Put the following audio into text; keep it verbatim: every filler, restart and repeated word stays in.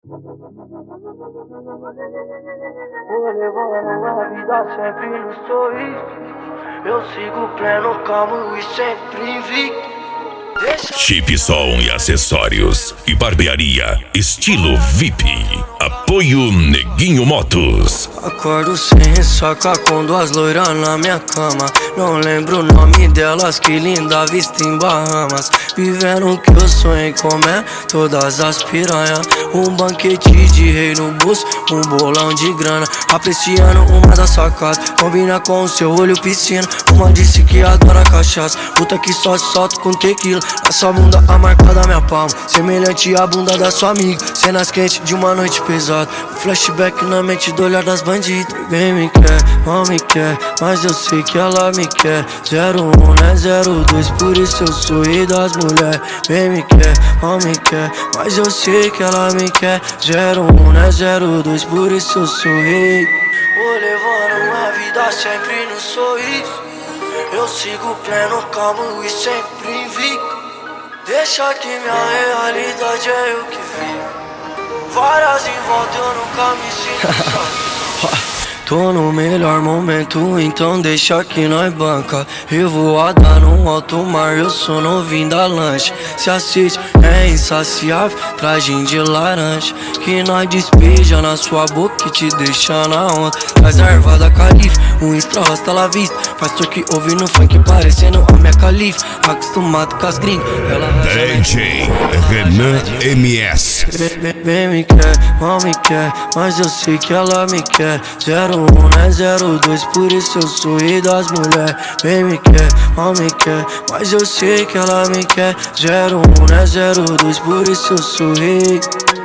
Vou levando a vida sempre no sorriso. Eu sigo pleno, calmo e sempre invicto. Chip Som e acessórios e barbearia estilo V I P. Apoio Neguinho Motos. Acordo sem ressaca com duas loiras na minha cama. Não lembro o nome delas, que linda vista em Bahamas. Vivendo o que eu sonhei comer, todas as piranhas. Um banquete de rei no bolso, um bolão de grana. Apreciando uma das sacadas, combina com o seu olho piscina. Uma disse que adora cachaça, puta que só solta com tequila. Na sua bunda a marca da minha palma, semelhante à bunda da sua amiga. Cenas quentes de uma noite pesada, um flashback na mente do olhar das bandidas. Ninguém me quer, mal me quer, mas eu sei que ela me quer. Zero um, né, zero dois, por isso eu sou rei das mulheres. Bem me quer, mal me quer, mas eu sei que ela me quer. Zero um, né, zero dois, por isso eu sou rei. Vou levando uma vida sempre no sorriso. Eu sigo pleno, calmo e sempre invicto. Deixa que minha realidade é eu que vivo. Várias em volta eu nunca me sinto sozinho. Tô no melhor momento, então deixa que nós banca. Revoada no alto mar, eu sou novinho da lancha. Se assiste, é insaciável, tragem de laranja. Que nós despeja na sua boca e te deixa na onda. Traz a erva da califa, um extra rosta la vista. Faz que ouvindo funk parecendo a minha califa. Acostumado com as gringas, ela D J Renan M S. Vem, vem me quer, mal me quer, mas eu sei que ela me quer. Zero um, né, zero dois, por isso eu sou rei das mulheres. Vem me quer, mal me quer, mas eu sei que ela me quer. Zero um, né, zero dois, por isso eu sou rei.